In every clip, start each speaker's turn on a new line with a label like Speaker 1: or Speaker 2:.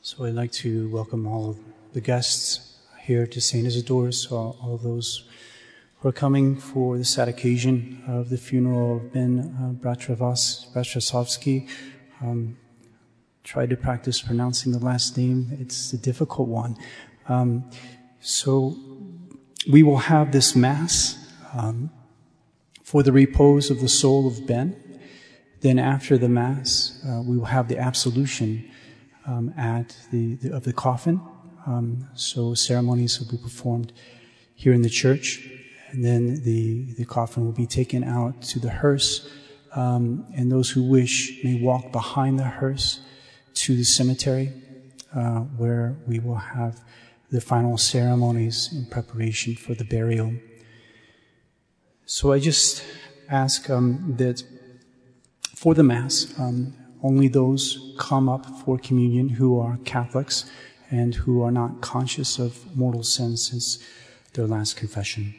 Speaker 1: So I'd like to welcome all of the guests here to St. Isidore's, all those who are coming for the sad occasion of the funeral of Ben Bratrasovsky. Try to practice pronouncing the last name. It's a difficult one. So we will have this Mass for the repose of the soul of Ben. Then after the Mass, we will have the absolution of the coffin. So ceremonies will be performed here in the church, and then the coffin will be taken out to the hearse, and those who wish may walk behind the hearse to the cemetery, where we will have the final ceremonies in preparation for the burial. So I just ask that for the Mass, only those come up for communion who are Catholics and who are not conscious of mortal sin since their last confession.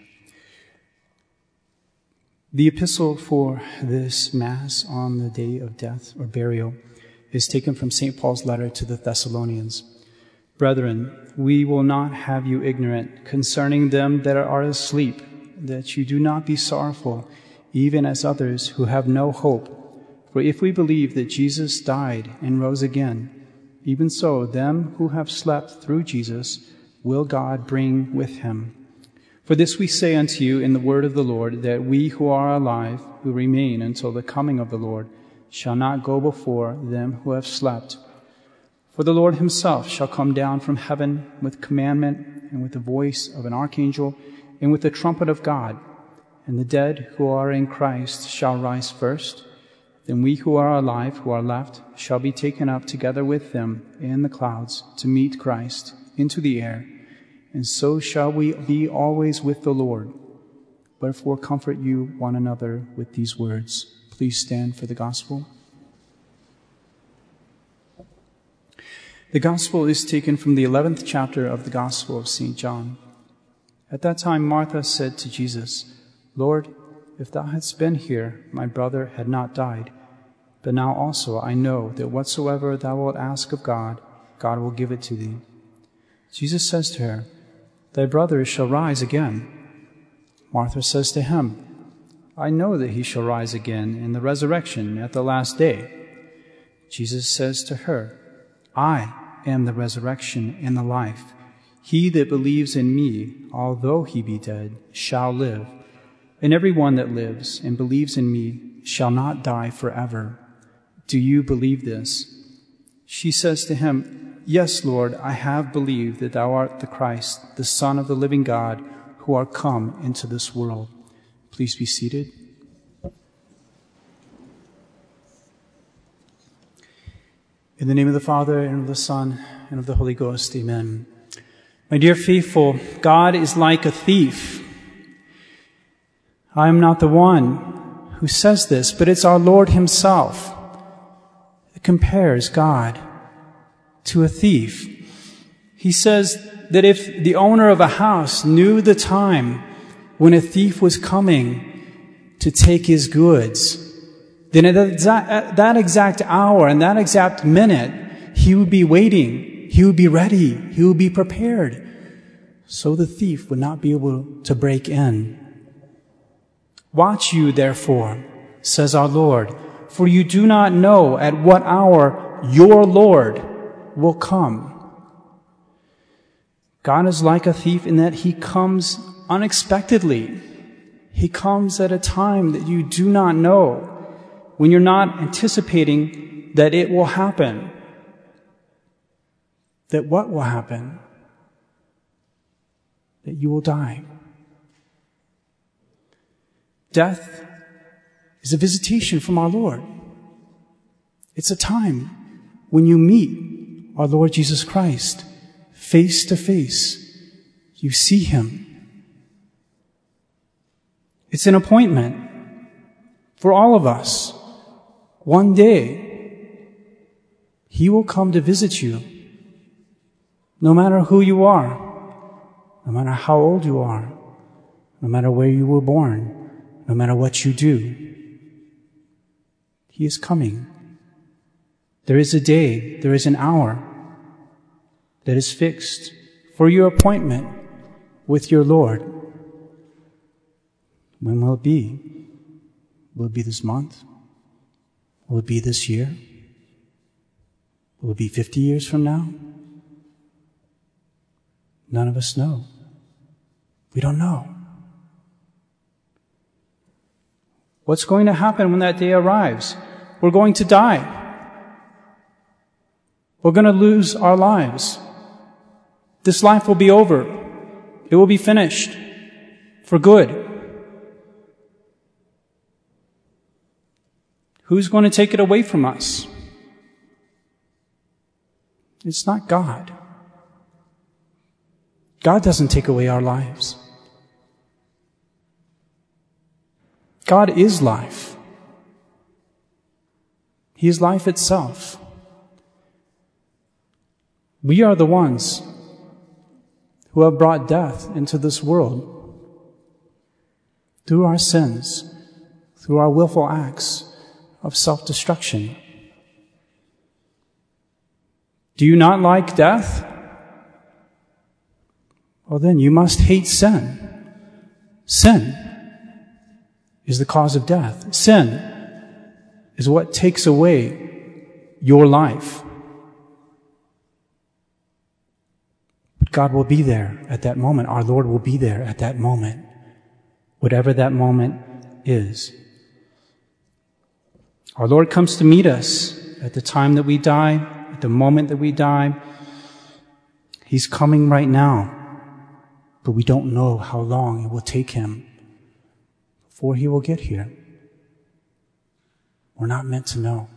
Speaker 1: The epistle for this Mass on the day of death or burial is taken from St. Paul's letter to the Thessalonians. Brethren, we will not have you ignorant concerning them that are asleep, that you do not be sorrowful, even as others who have no hope. For if we believe that Jesus died and rose again, even so them who have slept through Jesus will God bring with him. For this we say unto you in the word of the Lord, that we who are alive, who remain until the coming of the Lord, shall not go before them who have slept. For the Lord himself shall come down from heaven with commandment and with the voice of an archangel and with the trumpet of God. And the dead who are in Christ shall rise first. Then we who are alive, who are left, shall be taken up together with them in the clouds to meet Christ into the air. And so shall we be always with the Lord. Wherefore comfort you one another with these words. Please stand for the gospel. The gospel is taken from the 11th chapter of the Gospel of St. John. At that time Martha said to Jesus, Lord, if thou hadst been here, my brother had not died. But now also I know that whatsoever thou wilt ask of God, God will give it to thee. Jesus says to her, Thy brother shall rise again. Martha says to him, I know that he shall rise again in the resurrection at the last day. Jesus says to her, I am the resurrection and the life. He that believes in me, although he be dead, shall live. And every one that lives and believes in me shall not die forever. Do you believe this? She says to him, Yes, Lord, I have believed that thou art the Christ, the Son of the living God, who art come into this world. Please be seated. In the name of the Father, and of the Son, and of the Holy Ghost, amen. My dear faithful, God is like a thief. I am not the one who says this, but it's our Lord himself that compares God to a thief. He says that if the owner of a house knew the time when a thief was coming to take his goods, then at that exact hour and that exact minute, he would be waiting, he would be ready, he would be prepared, so the thief would not be able to break in. Watch you, therefore, says our Lord, for you do not know at what hour your Lord will come. God is like a thief in that he comes unexpectedly. He comes at a time that you do not know, when you're not anticipating that it will happen. That what will happen? That you will die. Death is a visitation from our Lord. It's a time when you meet our Lord Jesus Christ face to face. You see him. It's an appointment for all of us. One day, he will come to visit you, no matter who you are, no matter how old you are, no matter where you were born, no matter what you do. He is coming. There is a day, there is an hour that is fixed for your appointment with your Lord. When will it be? Will it be this month? Will it be this year? Will it be 50 years from now? None of us know. We don't know. What's going to happen when that day arrives? We're going to die. We're going to lose our lives. This life will be over. It will be finished for good. Who's going to take it away from us? It's not God. God doesn't take away our lives. God is life. He is life itself. We are the ones who have brought death into this world through our sins, through our willful acts of self-destruction. Do you not like death? Well, then you must hate sin. Sin is the cause of death. Sin is what takes away your life. But God will be there at that moment. Our Lord will be there at that moment, whatever that moment is. Our Lord comes to meet us at the time that we die, at the moment that we die. He's coming right now, but we don't know how long it will take him before he will get here. We're not meant to know.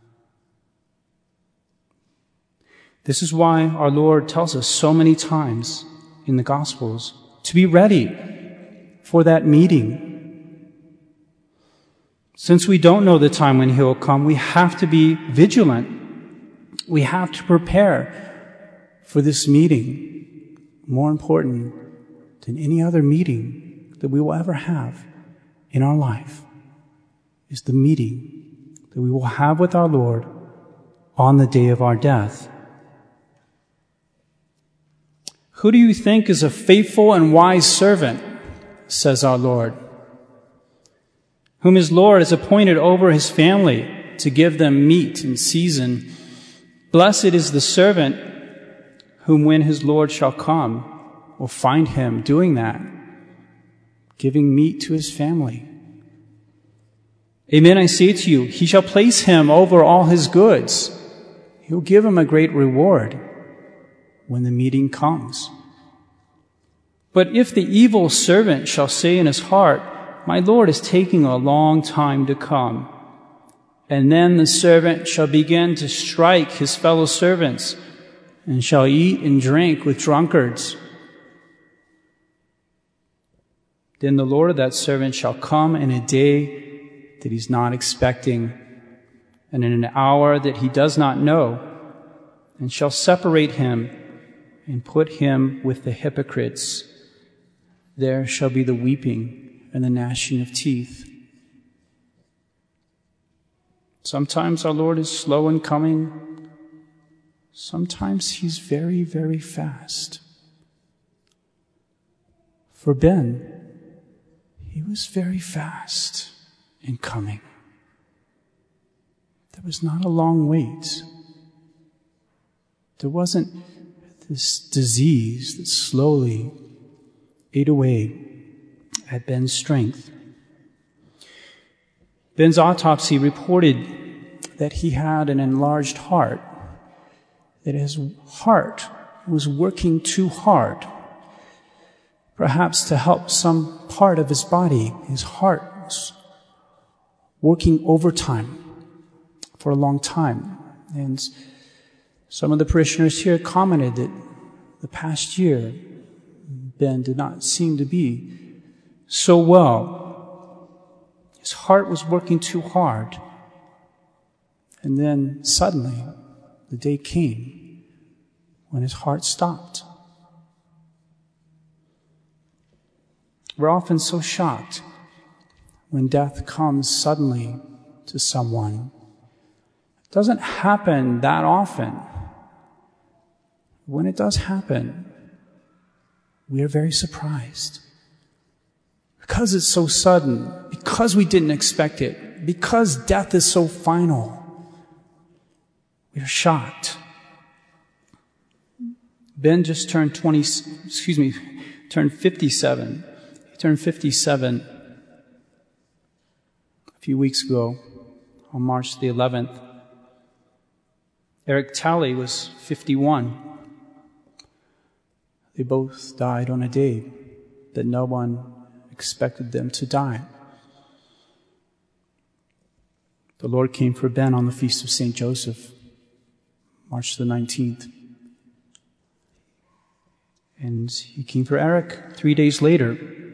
Speaker 1: This is why our Lord tells us so many times in the Gospels to be ready for that meeting. Since we don't know the time when he will come, we have to be vigilant. We have to prepare for this meeting. More important than any other meeting that we will ever have in our life is the meeting that we will have with our Lord on the day of our death. Who do you think is a faithful and wise servant, says our Lord, whom his Lord has appointed over his family to give them meat in season? Blessed is the servant whom when his Lord shall come will find him doing that, giving meat to his family. Amen, I say to you, he shall place him over all his goods. He'll give him a great reward when the meeting comes. But if the evil servant shall say in his heart, my Lord is taking a long time to come, and then the servant shall begin to strike his fellow servants and shall eat and drink with drunkards, then the Lord of that servant shall come in a day that he's not expecting, and in an hour that he does not know, and shall separate him and put him with the hypocrites. There shall be the weeping and the gnashing of teeth. Sometimes our Lord is slow in coming. Sometimes he's very, very fast. For Ben, he was very fast in coming. There was not a long wait. There wasn't this disease that slowly ate away at Ben's strength. Ben's autopsy reported that he had an enlarged heart, that his heart was working too hard, perhaps to help some part of his body. His heart was working overtime for a long time. And some of the parishioners here commented that the past year, Ben did not seem to be so well. His heart was working too hard. And then suddenly, the day came when his heart stopped. We're often so shocked when death comes suddenly to someone. It doesn't happen that often. When it does happen, we are very surprised. Because it's so sudden, because we didn't expect it, because death is so final, we are shocked. Ben just turned 57. He turned 57 a few weeks ago on March the 11th. Eric Talley was 51. They both died on a day that no one expected them to die. The Lord came for Ben on the Feast of St. Joseph, March the 19th. And he came for Eric 3 days later.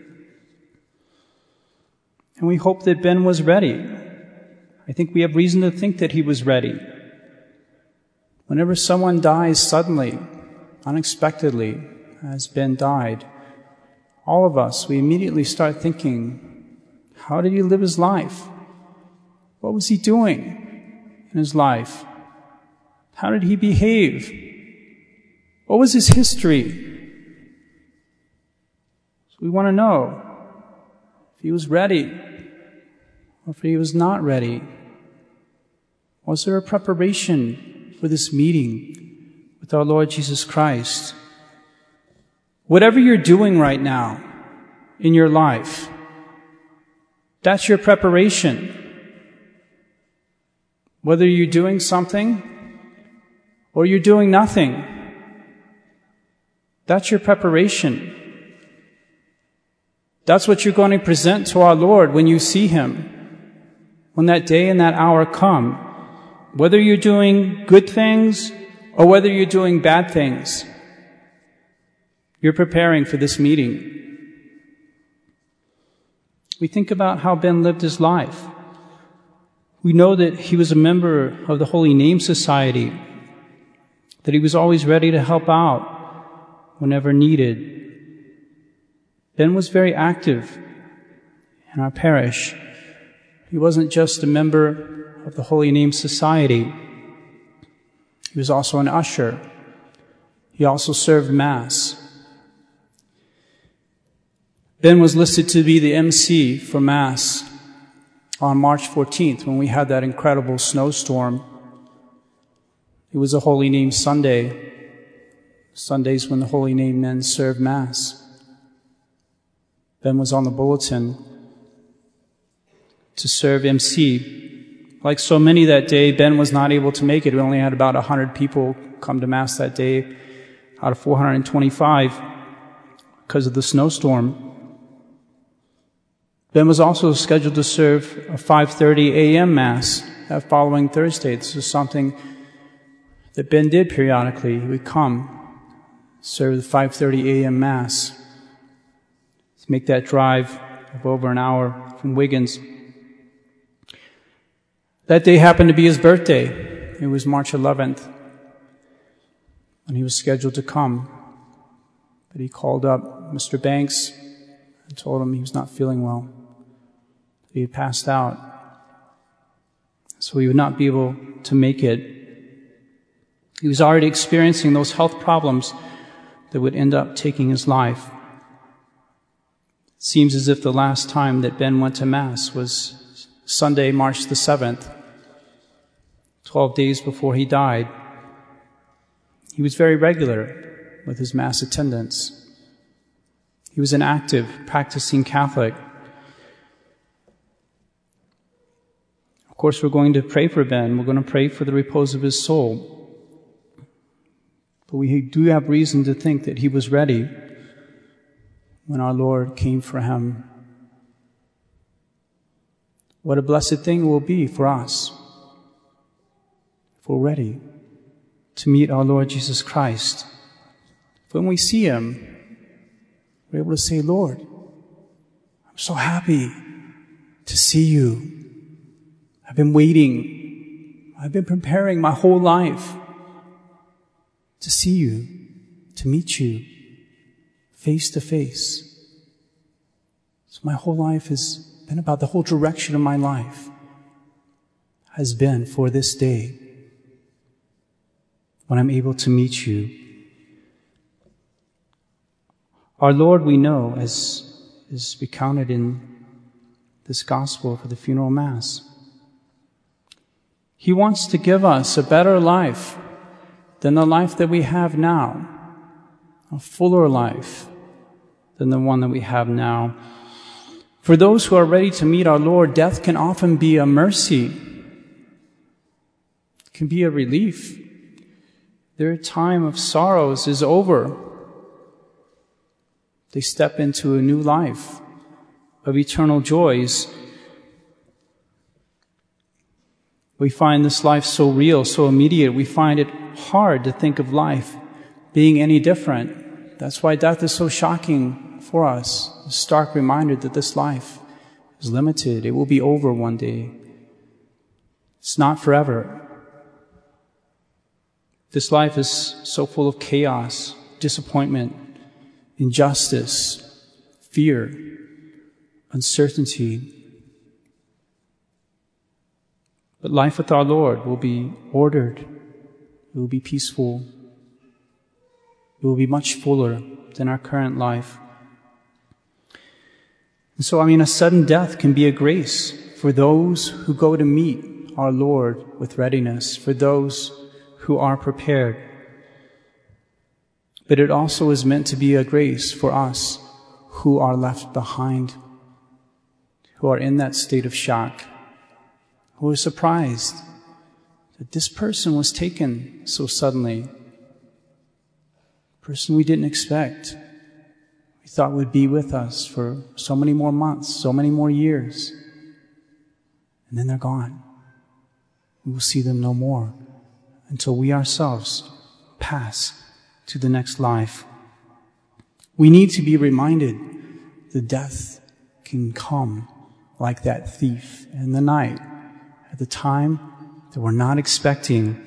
Speaker 1: And we hope that Ben was ready. I think we have reason to think that he was ready. Whenever someone dies suddenly, unexpectedly, as Ben died, all of us, we immediately start thinking, how did he live his life? What was he doing in his life? How did he behave? What was his history? So we want to know if he was ready or if he was not ready. Was there a preparation for this meeting with our Lord Jesus Christ? Whatever you're doing right now in your life, that's your preparation. Whether you're doing something or you're doing nothing, that's your preparation. That's what you're going to present to our Lord when you see Him, when that day and that hour come. Whether you're doing good things or whether you're doing bad things, you're preparing for this meeting. We think about how Ben lived his life. We know that he was a member of the Holy Name Society, that he was always ready to help out whenever needed. Ben was very active in our parish. He wasn't just a member of the Holy Name Society. He was also an usher. He also served Mass. Ben was listed to be the MC for Mass on March 14th when we had that incredible snowstorm. It was a Holy Name Sunday, Sundays when the Holy Name men served Mass. Ben was on the bulletin to serve MC. Like so many that day, Ben was not able to make it. We only had about 100 people come to Mass that day out of 425 because of the snowstorm. Ben was also scheduled to serve a 5:30 a.m. Mass that following Thursday. This is something that Ben did periodically. He would come, serve the 5:30 a.m. Mass, to make that drive of over an hour from Wiggins. That day happened to be his birthday. It was March 11th, and he was scheduled to come. But he called up Mr. Banks and told him he was not feeling well. He had passed out, so he would not be able to make it. He was already experiencing those health problems that would end up taking his life. It seems as if the last time that Ben went to Mass was Sunday, March the 7th, 12 days before he died. He was very regular with his Mass attendance. He was an active, practicing Catholic. Of course, we're going to pray for Ben. We're going to pray for the repose of his soul. But we do have reason to think that he was ready when our Lord came for him. What a blessed thing it will be for us if we're ready to meet our Lord Jesus Christ. When we see Him, we're able to say, Lord, I'm so happy to see you. I've been waiting. I've been preparing my whole life to see you, to meet you face to face. So my whole life has been about, the whole direction of my life has been for this day when I'm able to meet you Our Lord, we know, as is recounted in this gospel for the funeral mass, He wants to give us a better life than the life that we have now, a fuller life than the one that we have now. For those who are ready to meet our Lord, death can often be a mercy, it can be a relief. Their time of sorrows is over. They step into a new life of eternal joys. We find this life so real, so immediate. We find it hard to think of life being any different. That's why death is so shocking for us. A stark reminder that this life is limited. It will be over one day. It's not forever. This life is so full of chaos, disappointment, injustice, fear, uncertainty. But life with our Lord will be ordered. It will be peaceful. It will be much fuller than our current life. And so, a sudden death can be a grace for those who go to meet our Lord with readiness, for those who are prepared. But it also is meant to be a grace for us who are left behind, who are in that state of shock, who are surprised that this person was taken so suddenly, a person we didn't expect, we thought would be with us for so many more months, so many more years, and then they're gone. We will see them no more until we ourselves pass to the next life. We need to be reminded that death can come like that thief in the night, at the time that we're not expecting,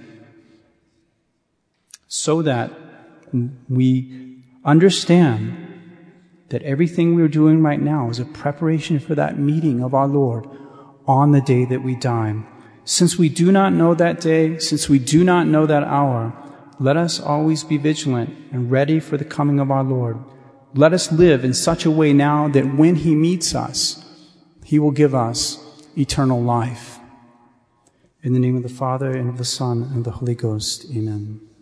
Speaker 1: so that we understand that everything we're doing right now is a preparation for that meeting of our Lord on the day that we die. Since we do not know that day, since we do not know that hour, let us always be vigilant and ready for the coming of our Lord. Let us live in such a way now that when He meets us, He will give us eternal life. In the name of the Father, and of the Son, and of the Holy Ghost, amen.